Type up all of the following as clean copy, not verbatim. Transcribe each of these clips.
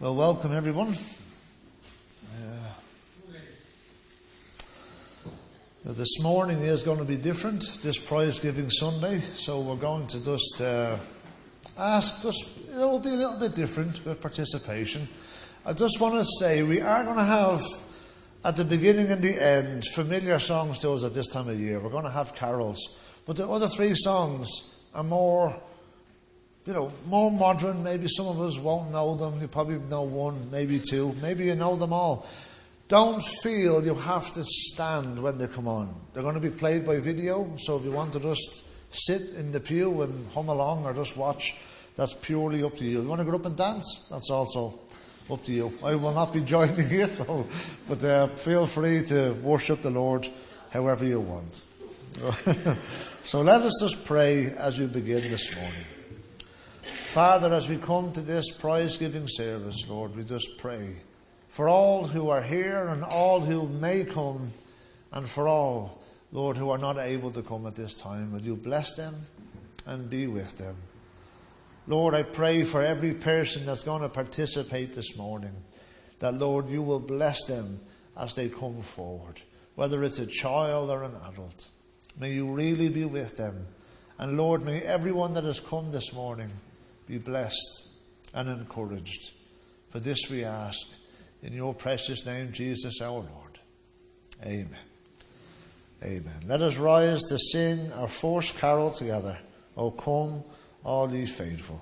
Well, welcome everyone. This morning is going to be different, this prize giving Sunday, so we're going to just ask, it will be a little bit different with participation. I just want to say we are going to have, at the beginning and the end, familiar songs to us at this time of year. We're going to have carols, but the other three songs are more modern. Maybe some of us won't know them. You probably know one, maybe two. Maybe you know them all. Don't feel you have to stand when they come on. They're going to be played by video, so if you want to just sit in the pew and hum along or just watch, that's purely up to you. If you want to get up and dance, that's also up to you. I will not be joining you, but feel free to worship the Lord however you want. So let us just pray as we begin this morning. Father, as we come to this prize-giving service, Lord, we just pray for all who are here and all who may come, and for all, Lord, who are not able to come at this time. Will you bless them and be with them? Lord, I pray for every person that's going to participate this morning, that, Lord, you will bless them as they come forward, whether it's a child or an adult. May you really be with them. And, Lord, may everyone that has come this morning be blessed and encouraged. For this we ask in your precious name, Jesus our Lord. Amen. Amen. Let us rise to sing our first carol together. O come, all ye faithful.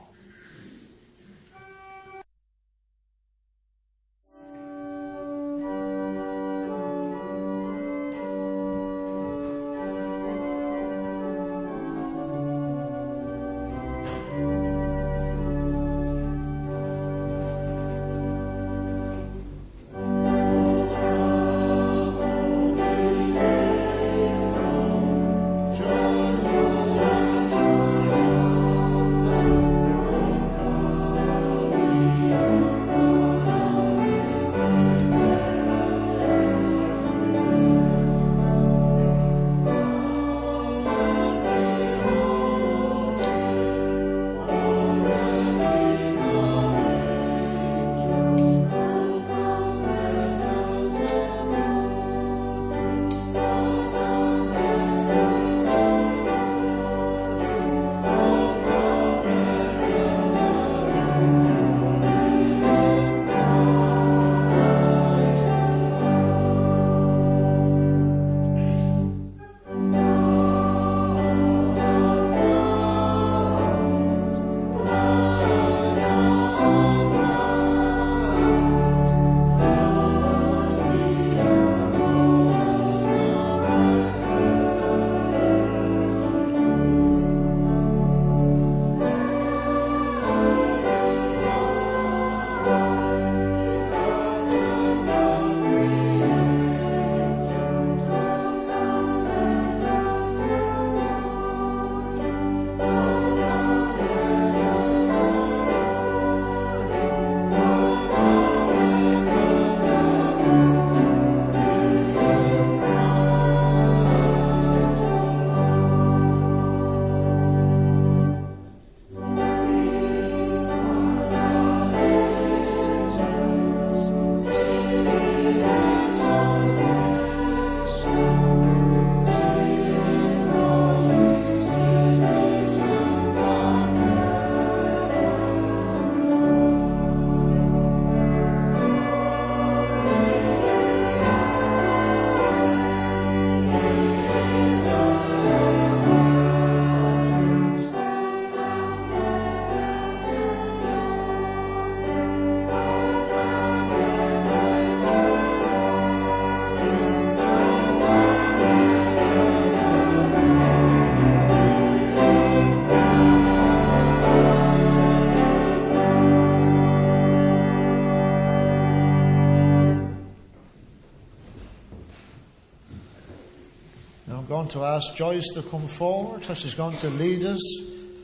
To ask Joyce to come forward, so she's going to lead us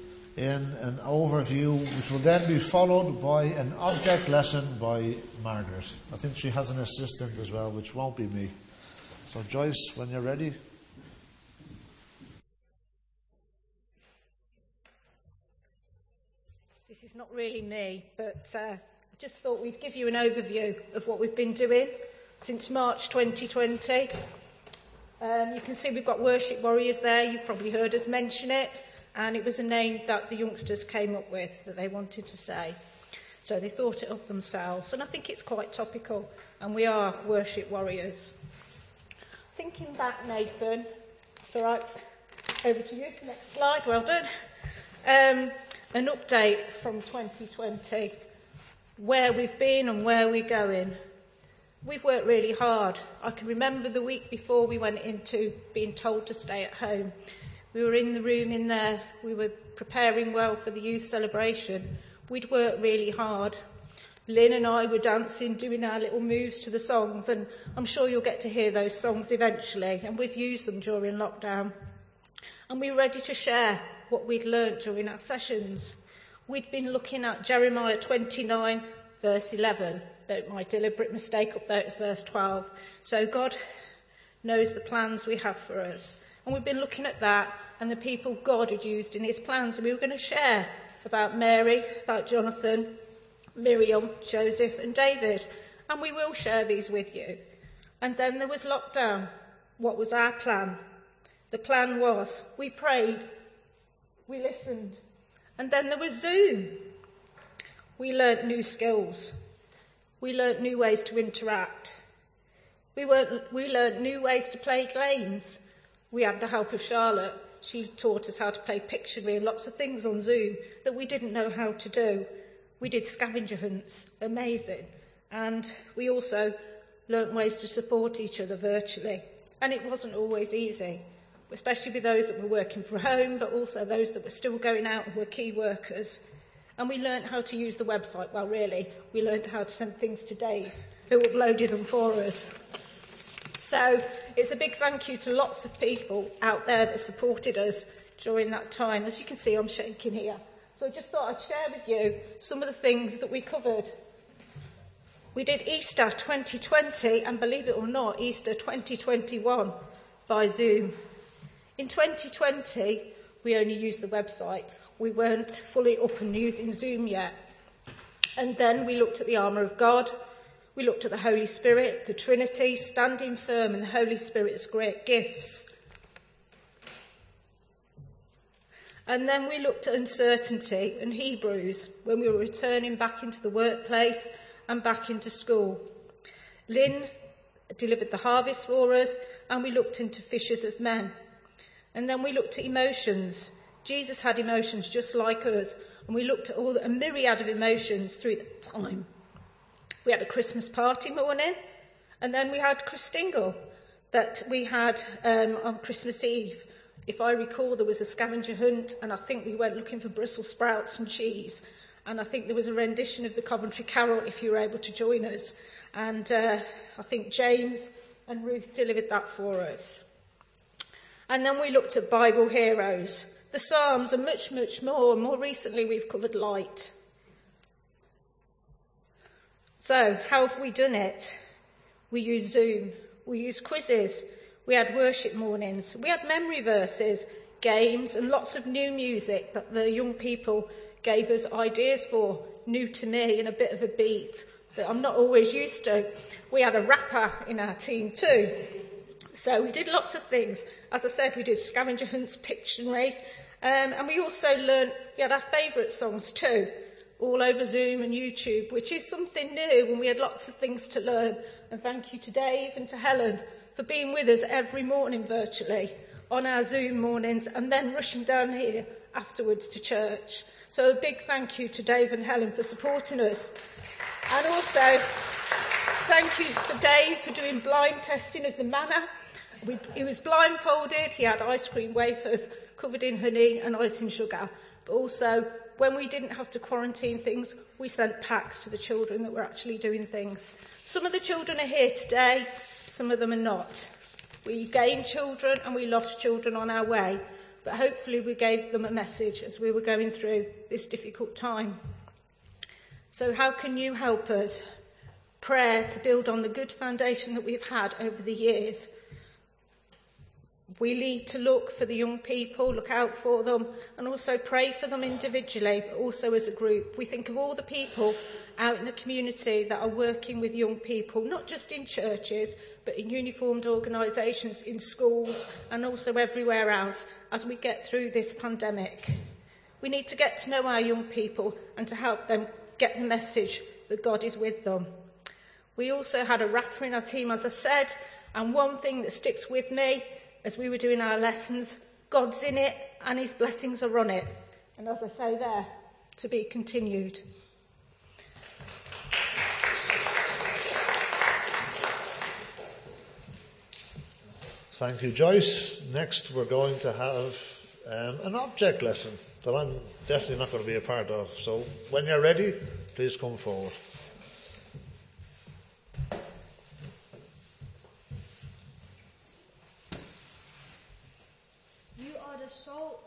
in an overview, which will then be followed by an object lesson by Margaret. I think she has an assistant as well, which won't be me. So Joyce, when you're ready. This is not really me, but I just thought we'd give you an overview of what we've been doing since March 2020. You can see we've got Worship Warriors there. You've probably heard us mention it. And it was a name that the youngsters came up with that they wanted to say. So they thought it up themselves. And I think it's quite topical. And we are Worship Warriors. Thinking back, Nathan. It's all right. Over to you. Next slide. Well done. An update from 2020. Where we've been and where we're going. We've worked really hard. I can remember the week before we went into being told to stay at home. We were in the room in there. We were preparing well for the youth celebration. We'd worked really hard. Lynn and I were dancing, doing our little moves to the songs, and I'm sure you'll get to hear those songs eventually, and we've used them during lockdown. And we were ready to share what we'd learnt during our sessions. We'd been looking at Jeremiah 29, verse 11. My deliberate mistake up there, it's verse 12. So God knows the plans we have for us. And we've been looking at that and the people God had used in his plans. And we were going to share about Mary, about Jonathan, Miriam, Joseph and David. And we will share these with you. And then there was lockdown. What was our plan? The plan was we prayed, we listened. And then there was Zoom. We learnt new skills. We learnt new ways to interact. We learnt new ways to play games. We had the help of Charlotte. She taught us how to play Pictionary and lots of things on Zoom that we didn't know how to do. We did scavenger hunts, amazing. And we also learnt ways to support each other virtually. And it wasn't always easy, especially with those that were working from home, but also those that were still going out and were key workers. And we learnt how to use the website. Well, really, we learnt how to send things to Dave, who uploaded them for us. So it's a big thank you to lots of people out there that supported us during that time. As you can see, I'm shaking here. So I just thought I'd share with you some of the things that we covered. We did Easter 2020, and believe it or not, Easter 2021 by Zoom. In 2020, we only used the website. We weren't fully up and using Zoom yet. And then we looked at the armour of God. We looked at the Holy Spirit, the Trinity, standing firm in the Holy Spirit's great gifts. And then we looked at uncertainty and Hebrews when we were returning back into the workplace and back into school. Lynn delivered the harvest for us, and we looked into fishers of men. And then we looked at emotions. Jesus had emotions just like us, and we looked at a myriad of emotions through the time. We had a Christmas party morning, and then we had Christingle that we had on Christmas Eve. If I recall, there was a scavenger hunt, and I think we went looking for Brussels sprouts and cheese. And I think there was a rendition of the Coventry Carol, if you were able to join us. And I think James and Ruth delivered that for us. And then we looked at Bible heroes, the Psalms, and much, much more. And more recently, we've covered light. So, how have we done it? We used Zoom. We used quizzes. We had worship mornings. We had memory verses, games, and lots of new music that the young people gave us ideas for, new to me, and a bit of a beat that I'm not always used to. We had a rapper in our team too. So we did lots of things. As I said, we did scavenger hunts, Pictionary, and we also we had our favourite songs too, all over Zoom and YouTube, which is something new, and we had lots of things to learn. And thank you to Dave and to Helen for being with us every morning virtually on our Zoom mornings, and then rushing down here afterwards to church. So a big thank you to Dave and Helen for supporting us. And also, thank you for Dave for doing blind testing of the manna. He was blindfolded, he had ice cream wafers covered in honey and icing sugar. But also, when we didn't have to quarantine things, we sent packs to the children that were actually doing things. Some of the children are here today, some of them are not. We gained children and we lost children on our way, but hopefully we gave them a message as we were going through this difficult time. So how can you help us? Prayer to build on the good foundation that we've had over the years. We need to look for the young people, look out for them, and also pray for them individually, but also as a group. We think of all the people out in the community that are working with young people, not just in churches, but in uniformed organisations, in schools, and also everywhere else as we get through this pandemic. We need to get to know our young people and to help them get the message that God is with them. We also had a rapper in our team, as I said, and one thing that sticks with me as we were doing our lessons, God's in it and his blessings are on it. And as I say there, to be continued. Thank you, Joyce. Next, we're going to have an object lesson that I'm definitely not going to be a part of. So when you're ready, please come forward. You are the salt.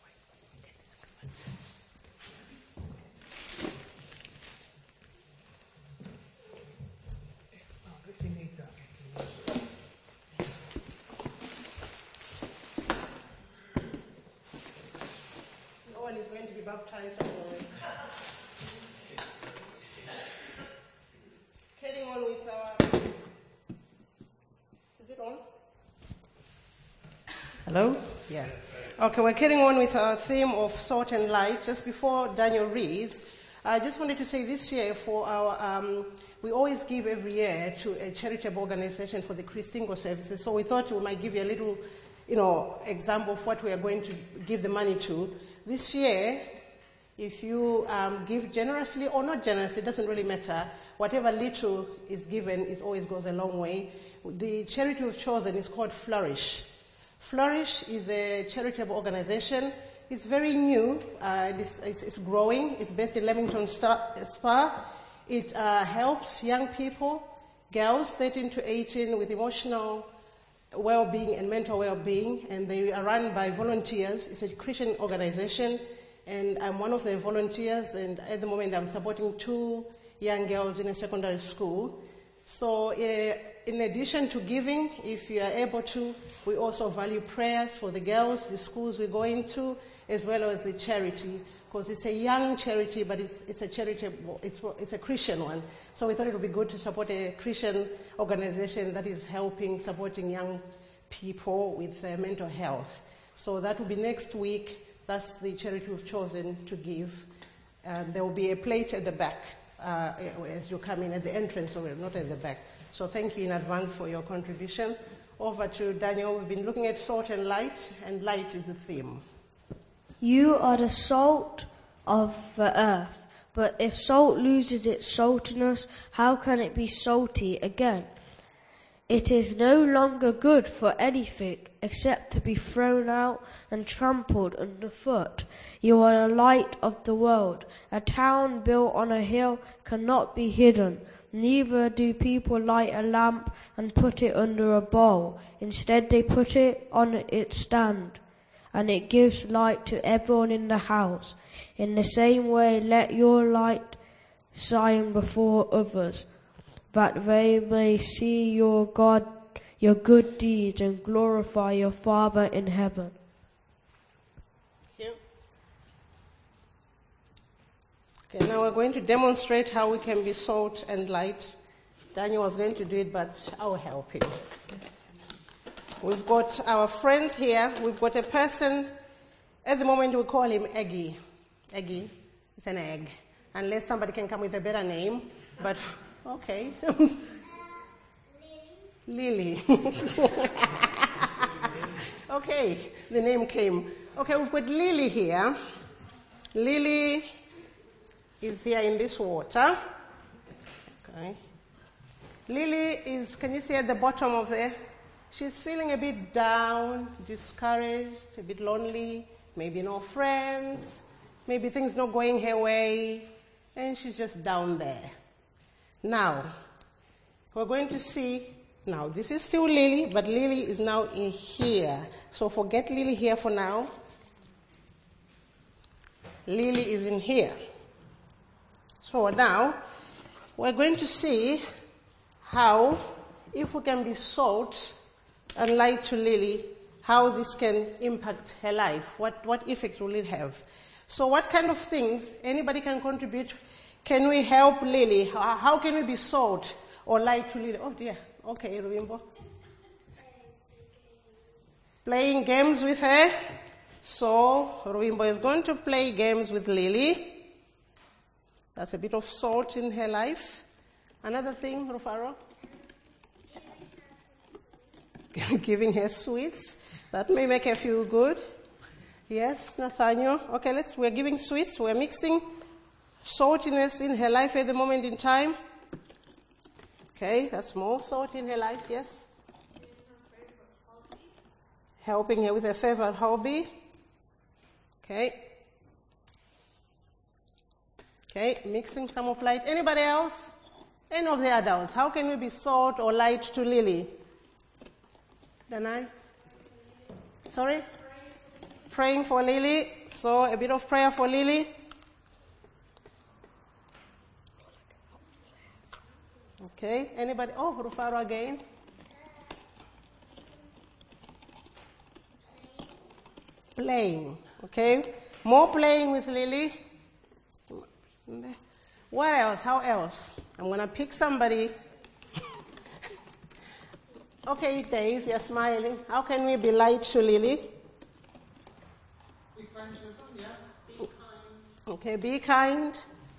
No one is going to be baptized for carrying on with our... Is it on? Hello? Yeah. Okay, we're carrying on with our theme of salt and light. Just before Daniel reads, I just wanted to say this year for our, we always give every year to a charitable organization for the Christingo services. So we thought we might give you a little, example of what we are going to give the money to. This year, if you give generously or not generously, it doesn't really matter. Whatever little is given always goes a long way. The charity we've chosen is called Flourish. Flourish is a charitable organization. It's very new. It's growing. It's based in Leamington Spa. It helps young people, girls 13 to 18, with emotional well-being and mental well-being, and they are run by volunteers. It's a Christian organization, and I'm one of the volunteers, and at the moment I'm supporting 2 young girls in a secondary school. So in addition to giving, if you are able to, we also value prayers for the girls, the schools we go into, as well as the charity, because it's a young charity, but it's a charity, it's a Christian one. So we thought it would be good to support a Christian organization that is supporting young people with mental health. So that will be next week. That's the charity we've chosen to give. There will be a plate at the back as you come in at the entrance, or not at the back. So thank you in advance for your contribution. Over to Daniel. We've been looking at salt and light is the theme. You are the salt of the earth, but if salt loses its saltiness, how can it be salty again? It is no longer good for anything except to be thrown out and trampled underfoot. You are the light of the world. A town built on a hill cannot be hidden. Neither do people light a lamp and put it under a bowl. Instead, they put it on its stand, and it gives light to everyone in the house. In the same way, let your light shine before others, that they may see your good deeds and glorify your Father in heaven. Thank you. Okay, now we're going to demonstrate how we can be salt and light. Daniel was going to do it, but I'll help him. We've got our friends here. We've got a person, at the moment we call him Eggy. Eggy, it's an egg. Unless somebody can come with a better name, but okay. Lily. Okay, the name came. Okay, we've got Lily here. Lily is here in this water. Okay. Lily is, can you see at the bottom of there? She's feeling a bit down, discouraged, a bit lonely, maybe no friends, maybe things not going her way, and she's just down there. Now, we're going to see, now this is still Lily, but Lily is now in here. So forget Lily here for now. Lily is in here. So now, we're going to see how, if we can be salt and light to Lily, how this can impact her life. What effect will it have? So what kind of things anybody can contribute? can we help Lily? How can we be salt or light to Lily? Oh dear. Okay, Ruimbo. Playing games with her. So Ruimbo is going to play games with Lily. That's a bit of salt in her life. Another thing, Rufaro? Giving her sweets. That may make her feel good. Yes, Nathaniel. Okay, we're giving sweets. We're mixing saltiness in her life at the moment in time. Okay, that's more salt in her life, yes. Helping her with her favorite hobby. Okay. Okay, mixing some of light. Anybody else? Any of the adults? How can we be salt or light to Lily? Danai? Sorry? Praying for Lily. So a bit of prayer for Lily. Okay, anybody? Oh, Rufaro again. Playing. Okay, more playing with Lily. What else? How else? I'm going to pick somebody. Okay, Dave, you're smiling. How can we be light to Lily? Be friends with them, yeah. Be kind. Okay, be kind.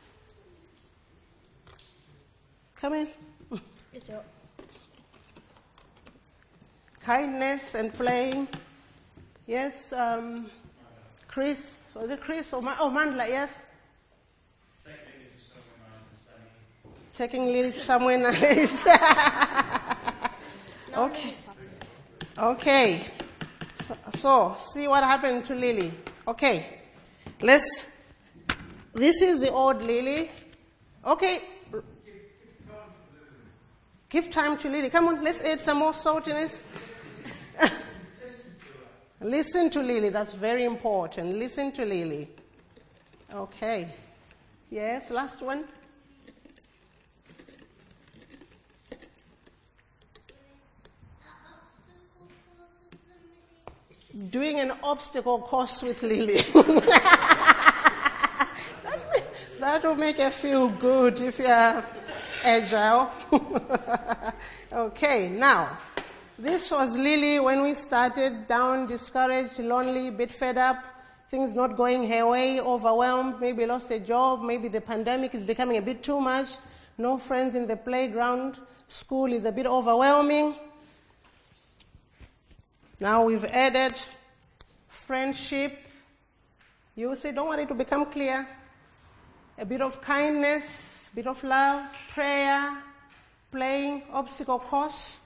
Come in. Kindness and playing. Yes, Chris. Was it Chris or Mandla? Yes. Taking Lily to somewhere nice. Okay. Okay. So, see what happened to Lily. Okay. This is the old Lily. Okay. Give time to Lily. Come on, let's add some more saltiness. Listen to Lily. That's very important. Listen to Lily. Okay. Yes, last one. Doing an obstacle course with Lily. That will make her feel good if you are agile. Okay, now, this was Lily when we started, down, discouraged, lonely, a bit fed up, things not going her way, overwhelmed, maybe lost a job, maybe the pandemic is becoming a bit too much, no friends in the playground, school is a bit overwhelming. Now we've added friendship. You will say, don't want it to become clear. A bit of kindness, a bit of love, prayer, playing, obstacle course.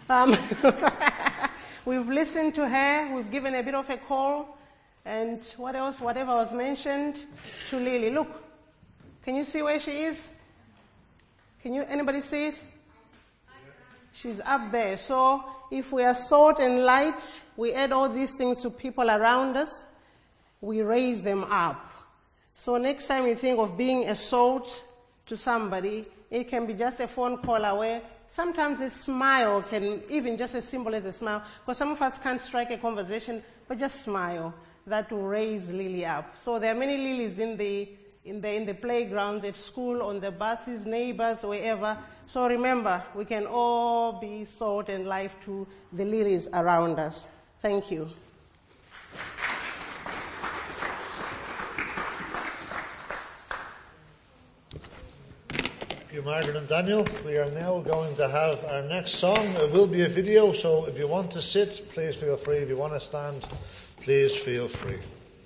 We've listened to her. We've given a bit of a call. And what else? Whatever was mentioned to Lily. Look, can you see where she is? Anybody see it? She's up there. So if we are salt and light, we add all these things to people around us, we raise them up. So next time you think of being a salt to somebody, it can be just a phone call away. Sometimes a smile can, even just as simple as a smile, because some of us can't strike a conversation, but just smile. That will raise Lily up. So there are many Lilies in the playgrounds, at school, on the buses, neighbors, wherever. So remember, we can all be salt and life to the lilies around us. Thank you. Thank you, Margaret and Daniel. We are now going to have our next song. It will be a video, so if you want to sit, please feel free. If you want to stand, please feel free.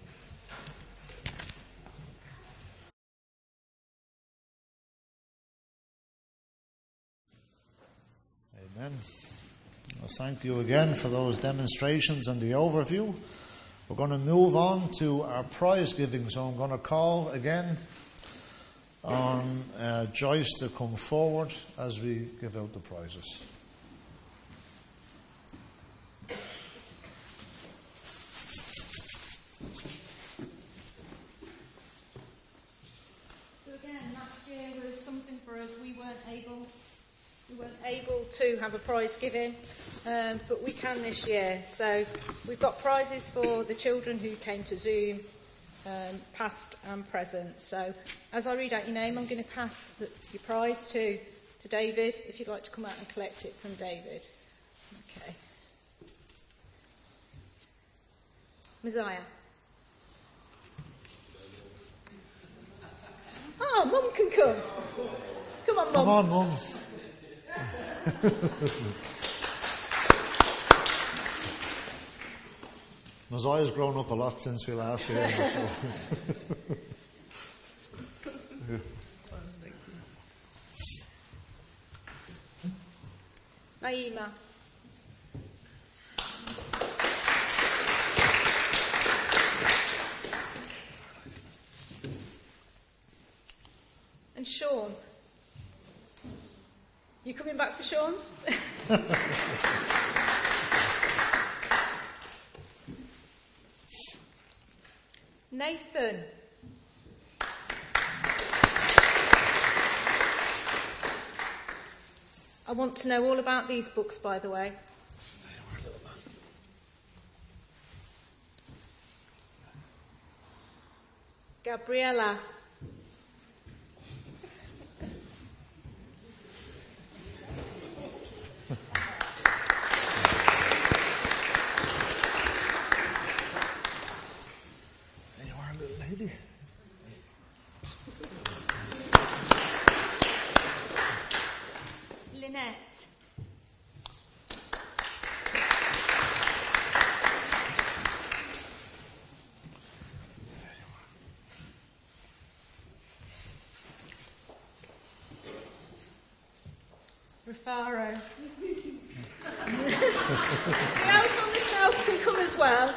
Amen. Well, thank you again for those demonstrations and the overview. We're going to move on to our prize giving, so I'm going to call again on Joyce to come forward as we give out the prizes. So again, last year was something for us. We weren't able to have a prize giving, but we can this year. So we've got prizes for the children who came to Zoom, past and present. So as I read out your name, I'm going to pass your prize to David, if you'd like to come out and collect it from David. Okay. Messiah. Oh, Mum can come. Come on, Mum. Come on, Mum. Messiah's grown up a lot since we last heard him. So. Naima. And Sean. You coming back for Sean's? Nathan. I want to know all about these books, by the way. Gabriella. There you are, little lady. Lynette. Rafaro. The elf on the shelf can come as well.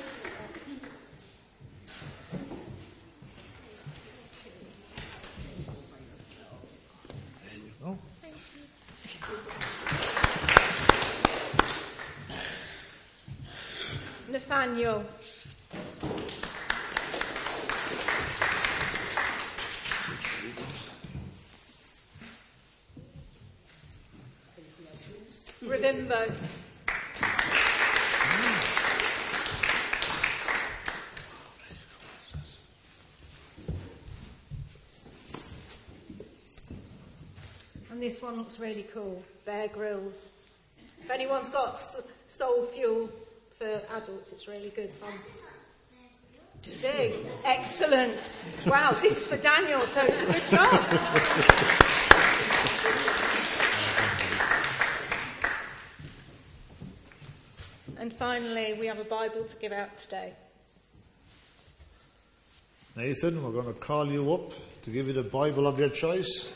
Oh. Nathaniel. Ravimbo. And this one looks really cool. Bear Grylls. If anyone's got Soul Fuel for adults, it's really good. So is it? Excellent. Wow, this is for Daniel, so it's a good job. And finally, we have a Bible to give out today. Nathan, we're going to call you up to give you the Bible of your choice.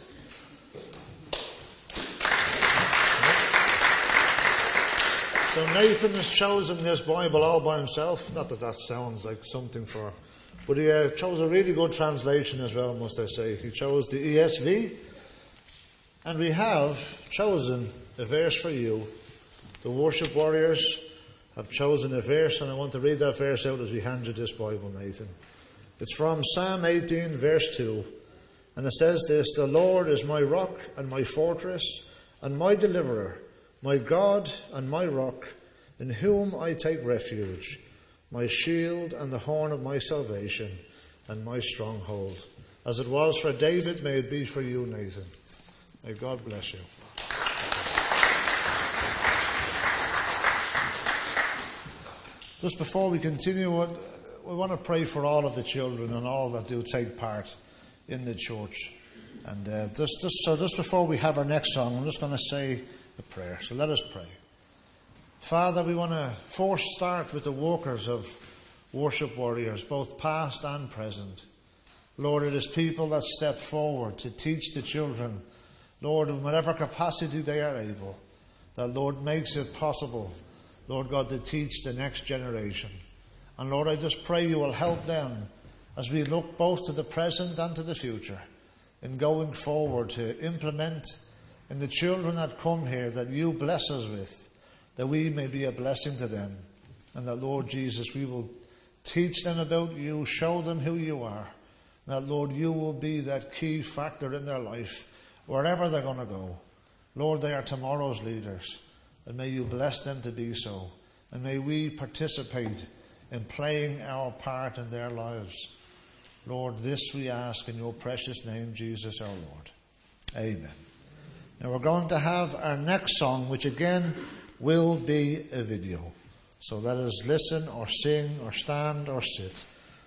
So Nathan has chosen this Bible all by himself. Not that sounds like something for... But he chose a really good translation as well, must I say. He chose the ESV. And we have chosen a verse for you. The worship warriors have chosen a verse, and I want to read that verse out as we hand you this Bible, Nathan. It's from Psalm 18, verse 2. And it says this: "The Lord is my rock and my fortress and my deliverer, my God and my rock, in whom I take refuge, my shield and the horn of my salvation and my stronghold." As it was for David, may it be for you, Nathan. May God bless you. Just before we continue, we want to pray for all of the children and all that do take part in the church. And just before we have our next song, I'm just going to say a prayer. So let us pray. Father, we want to first start with the workers of Worship Warriors, both past and present. Lord, it is people that step forward to teach the children, Lord, in whatever capacity they are able, that, Lord, makes it possible, Lord God, to teach the next generation. And Lord, I just pray you will help them as we look both to the present and to the future in going forward to implement in the children that come here that you bless us with, that we may be a blessing to them. And that, Lord Jesus, we will teach them about you, show them who you are. And that, Lord, you will be that key factor in their life, wherever they're going to go. Lord, they are tomorrow's leaders. And may you bless them to be so. And may we participate in playing our part in their lives. Lord, this we ask in your precious name, Jesus our Lord. Amen. Now we're going to have our next song, which again will be a video. So let us listen or sing or stand or sit.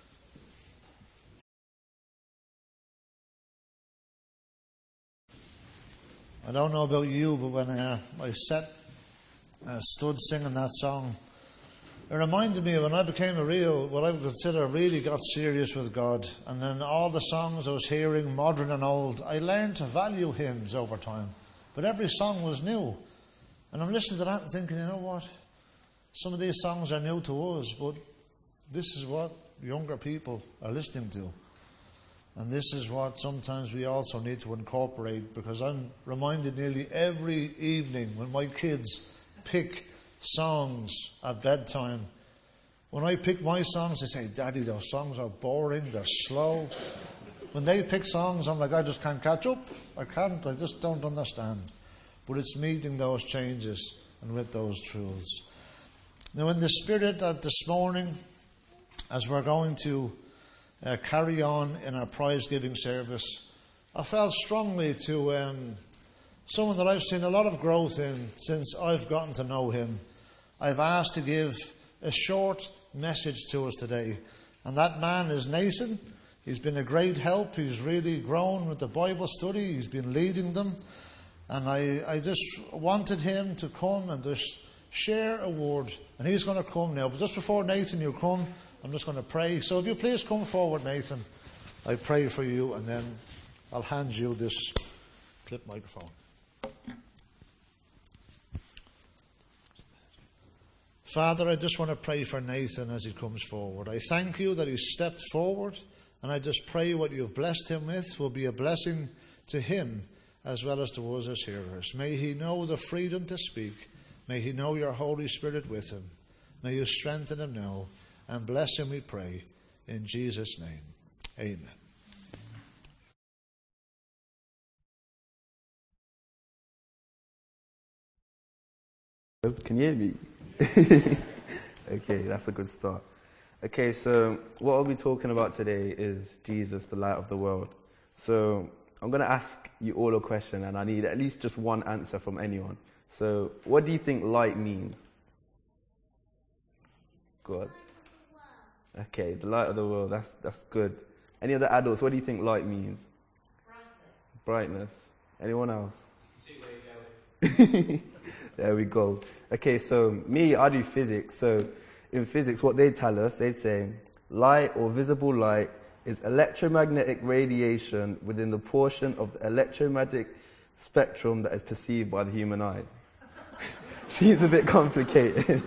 I don't know about you, but when I stood singing that song, it reminded me of when I became what I would consider really got serious with God. And then all the songs I was hearing, modern and old, I learned to value hymns over time. But every song was new. And I'm listening to that and thinking, you know what? Some of these songs are new to us, but this is what younger people are listening to. And this is what sometimes we also need to incorporate, because I'm reminded nearly every evening when my kids pick songs at bedtime. When I pick my songs, they say, Daddy, those songs are boring, they're slow. When they pick songs, I'm like, I just can't catch up. I just don't understand. But it's meeting those changes and with those truths. Now, in the spirit that this morning, as we're going to carry on in our prize-giving service, I felt strongly to someone that I've seen a lot of growth in since I've gotten to know him. I've asked to give a short message to us today. And that man is Nathan. He's been a great help. He's really grown with the Bible study. He's been leading them. And I just wanted him to come and just share a word. And he's going to come now. But just before Nathan, you come, I'm just going to pray. So if you please come forward, Nathan. I pray for you, and then I'll hand you this clip microphone. Father, I just want to pray for Nathan as he comes forward. I thank you that he's stepped forward, and I just pray what you've blessed him with will be a blessing to him as well as to us as hearers. May he know the freedom to speak. May he know your Holy Spirit with him. May you strengthen him now. And bless him, we pray, in Jesus' name. Amen. Can you hear me? Okay, that's a good start. Okay, so what I'll be talking about today is Jesus, the light of the world. So I'm going to ask you all a question, and I need at least just one answer from anyone. So what do you think light means? Go on. Okay, the light of the world, that's good. Any other adults, what do you think light means? Brightness. Anyone else? See where you're going. There we go. Okay, so I do physics. So in physics, what they tell us, they say light or visible light is electromagnetic radiation within the portion of the electromagnetic spectrum that is perceived by the human eye. Seems a bit complicated.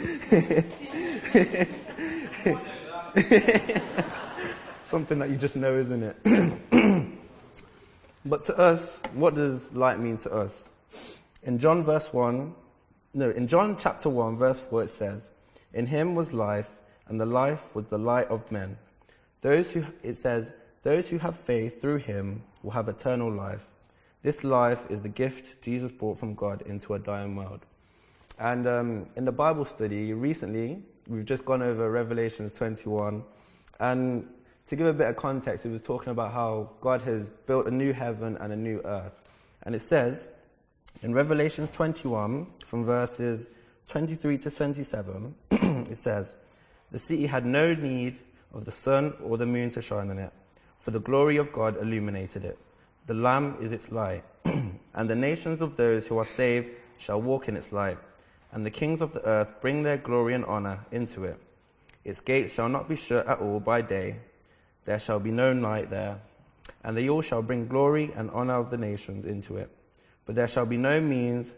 Something that you just know, isn't it? But to us, what does light mean to us? In John chapter 1, verse 4, it says, "In him was life, and the life was the light of men. Those who have faith through him will have eternal life. This life is the gift Jesus brought from God into a dying world." And in the Bible study recently, we've just gone over Revelation 21. And to give a bit of context, it was talking about how God has built a new heaven and a new earth. And it says in Revelation 21, from verses 23 to 27, it says, "The city had no need of the sun or the moon to shine on it, for the glory of God illuminated it. The Lamb is its light, and the nations of those who are saved shall walk in its light, and the kings of the earth bring their glory and honor into it. Its gates shall not be shut at all by day. There shall be no night there, and they all shall bring glory and honor of the nations into it. But there shall be no means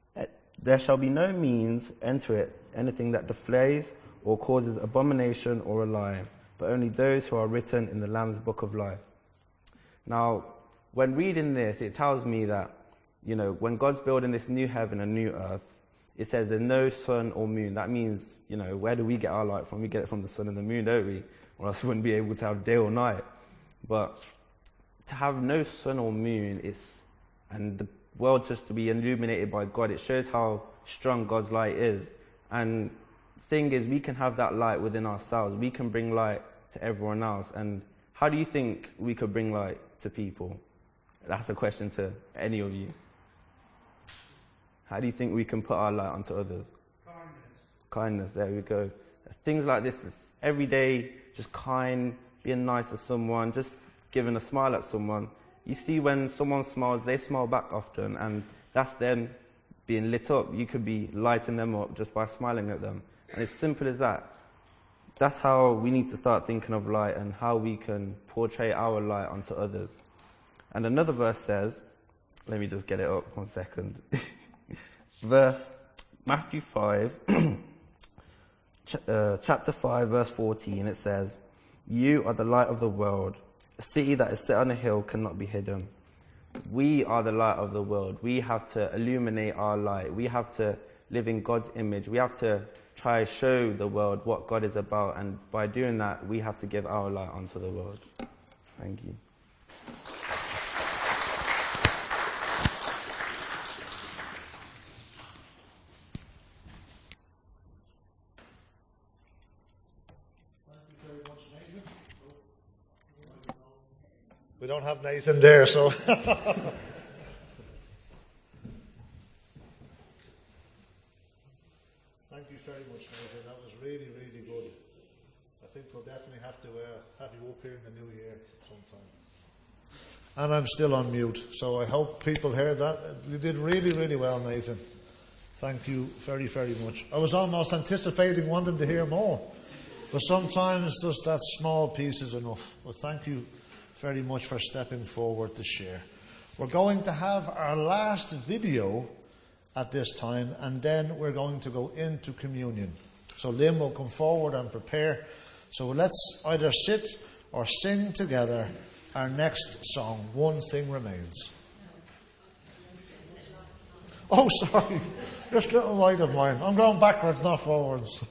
enter it, anything that deflays or causes abomination or a lie, but only those who are written in the Lamb's book of life." Now, when reading this, it tells me that, when God's building this new heaven and new earth, it says there's no sun or moon. That means, where do we get our light from? We get it from the sun and the moon, don't we? Or else we wouldn't be able to have day or night. But to have no sun or moon, and the world just to be illuminated by God, it shows how strong God's light is. And the thing is, we can have that light within ourselves. We can bring light to everyone else. And How do you think we could bring light to people? That's a question to any of you. How do you think we can put our light onto others? Kindness, there we go. Things like this is every day, just kind, being nice to someone, just giving a smile at someone. You see when someone smiles, they smile back often, and that's them being lit up. You could be lighting them up just by smiling at them. And it's simple as that. That's how we need to start thinking of light and how we can portray our light onto others. And another verse says, let me just get it up 1 second. Matthew 5, chapter 5, verse 14, it says, "You are the light of the world. A city that is set on a hill cannot be hidden." We are the light of the world. We have to illuminate our light. We have to live in God's image. We have to try to show the world what God is about. And by doing that, we have to give our light onto the world. Thank you. We don't have Nathan there, so. Thank you very much, Nathan. That was really, really good. I think we'll definitely have to have you up here in the new year sometime. And I'm still on mute, so I hope people heard that. You did really, really well, Nathan. Thank you very, very much. I was almost anticipating wanting to hear more, but sometimes just that small piece is enough. But thank you very much for stepping forward to share. We're going to have our last video at this time, and then we're going to go into communion. So Lynn will come forward and prepare. So let's either sit or sing together our next song, One Thing Remains. Oh, sorry. This little light of mine. I'm going backwards, not forwards.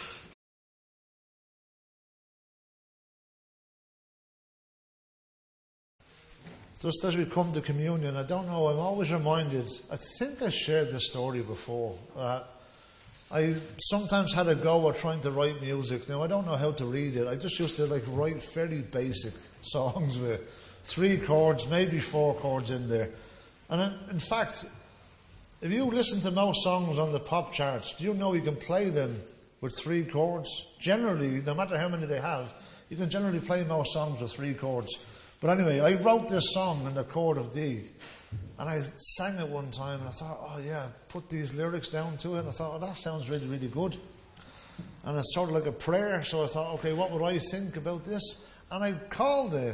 Just as we come to communion, I don't know, I'm always reminded, I think I shared this story before. I sometimes had a go at trying to write music. Now, I don't know how to read it. I just used to write very basic songs with 3 chords, maybe 4 chords in there. And in fact, if you listen to most songs on the pop charts, do you know you can play them with 3 chords? Generally, no matter how many they have, you can generally play most songs with 3 chords. But anyway, I wrote this song in the chord of D, and I sang it one time, and I thought, oh yeah, put these lyrics down to it, and I thought, oh, that sounds really, really good. And it's sort of like a prayer, so I thought, okay, what would I think about this? And I called it,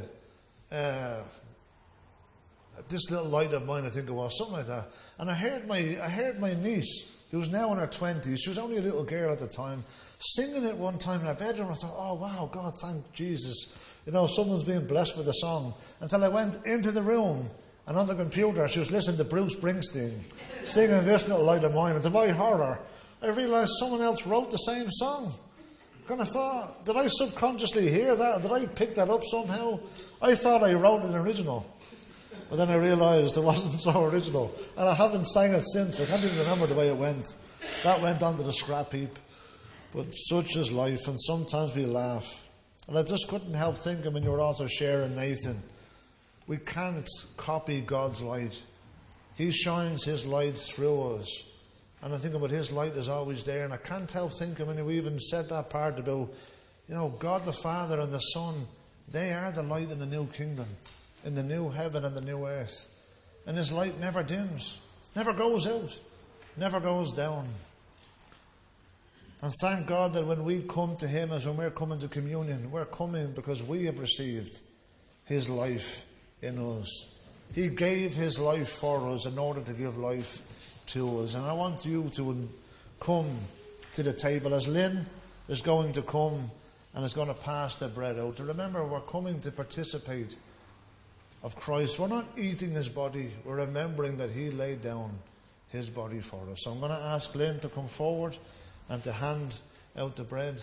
This Little Light of Mine, I think it was, something like that. And I heard my niece, who's now in her 20s, she was only a little girl at the time, singing it one time in her bedroom. I thought, oh wow, God, thank Jesus. You know, someone's being blessed with a song. Until I went into the room, and on the computer, she was listening to Bruce Springsteen, singing This Little Light of Mine. And to my horror, I realised someone else wrote the same song. I kind of thought, did I subconsciously hear that? Or did I pick that up somehow? I thought I wrote an original. But then I realised it wasn't so original. And I haven't sang it since. I can't even remember the way it went. That went onto the scrap heap. But such is life, and sometimes we laugh. And I just couldn't help thinking when you were also sharing, Nathan, we can't copy God's light. He shines His light through us. And I think about His light is always there. And I can't help thinking when we even said that part about, you know, God the Father and the Son, they are the light in the new kingdom, in the new heaven and the new earth. And His light never dims, never goes out, never goes down. And thank God that when we come to Him, as when we're coming to communion, we're coming because we have received His life in us. He gave His life for us in order to give life to us. And I want you to come to the table as Lynn is going to come and is going to pass the bread out. To remember, we're coming to participate of Christ. We're not eating His body. We're remembering that He laid down His body for us. So I'm going to ask Lynn to come forward and to hand out the bread.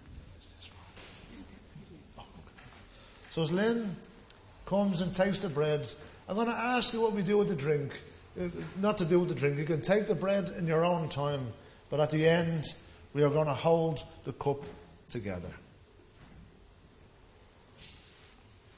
So as Lynn comes and takes the bread, I'm going to ask you what we do with the drink. Not to do with the drink. You can take the bread in your own time, but at the end, we are going to hold the cup together.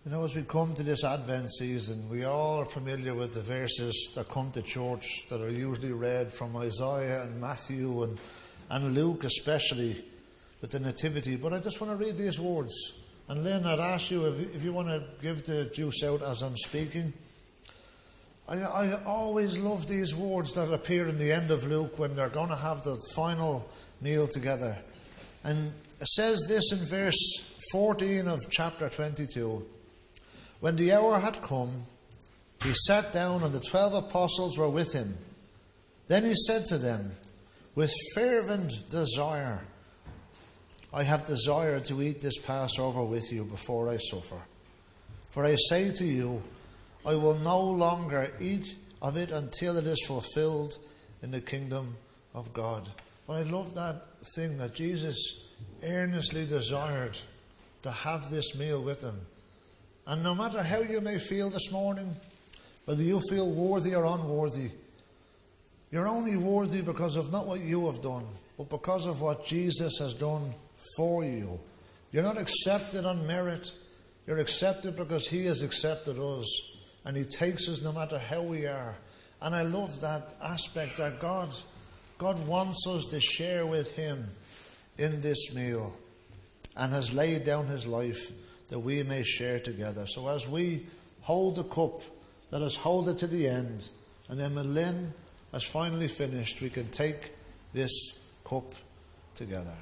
You know, as we come to this Advent season, we all are familiar with the verses that come to church that are usually read from Isaiah and Matthew and Luke especially with the Nativity. But I just want to read these words. And Lynn, I'd ask you if you want to give the juice out as I'm speaking. I always love these words that appear in the end of Luke when they're going to have the final meal together. And it says this in verse 14 of chapter 22. When the hour had come, he sat down and the 12 apostles were with him. Then he said to them, with fervent desire, I have desired to eat this Passover with you before I suffer. For I say to you, I will no longer eat of it until it is fulfilled in the kingdom of God. But I love that thing that Jesus earnestly desired to have this meal with them. And no matter how you may feel this morning, whether you feel worthy or unworthy, you're only worthy because of not what you have done, but because of what Jesus has done for you. You're not accepted on merit. You're accepted because he has accepted us. And he takes us no matter how we are. And I love that aspect that God wants us to share with him in this meal and has laid down his life that we may share together. So as we hold the cup, let us hold it to the end. And then when Lynn has finally finished, we can take this cup together.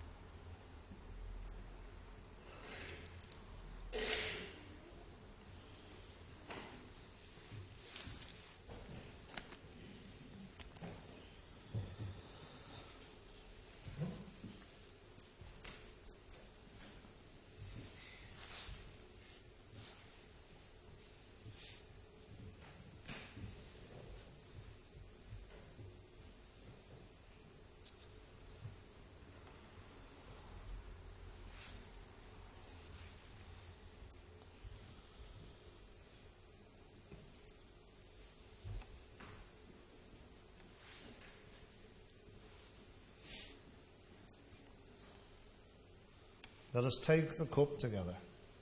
Let us take the cup together.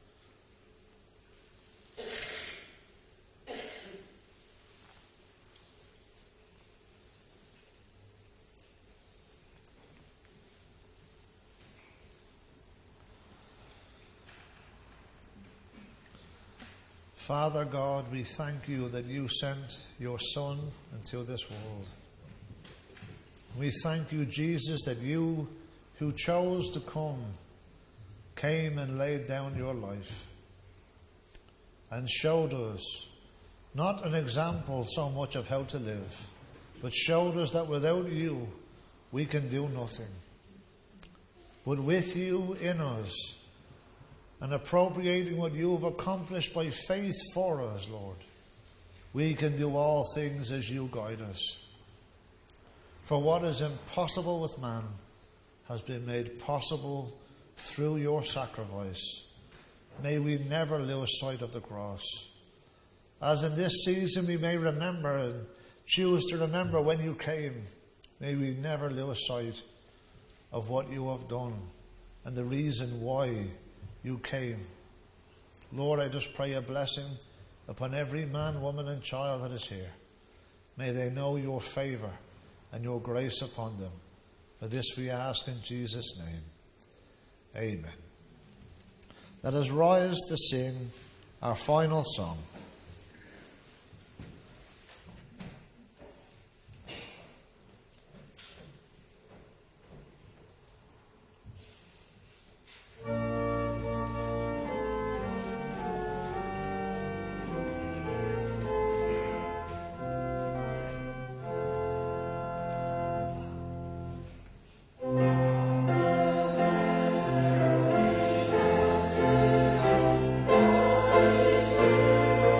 Father God, we thank you that you sent your Son into this world. We thank you, Jesus, that you who chose to come came and laid down your life and showed us not an example so much of how to live, but showed us that without you we can do nothing. But with you in us and appropriating what you have accomplished by faith for us, Lord, we can do all things as you guide us. For what is impossible with man has been made possible through your sacrifice. May we never lose sight of the cross. As in this season we may remember and choose to remember when you came, may we never lose sight of what you have done and the reason why you came. Lord, I just pray a blessing upon every man, woman and child that is here. May they know your favour and your grace upon them. For this we ask in Jesus' name. Amen. Let us rise to sing our final song. Thank you.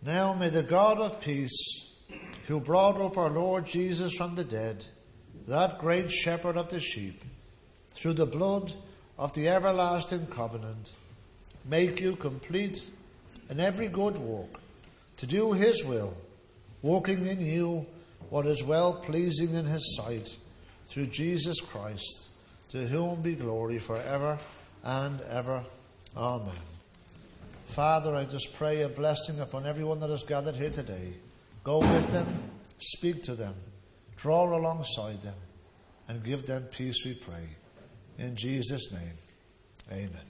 Now may the God of peace, who brought up our Lord Jesus from the dead, that great shepherd of the sheep, through the blood of the everlasting covenant, make you complete in every good work, to do his will, working in you what is well-pleasing in his sight, through Jesus Christ, to whom be glory forever and ever. Amen. Father, I just pray a blessing upon everyone that is gathered here today. Go with them, speak to them, draw alongside them, and give them peace, we pray. In Jesus' name, amen.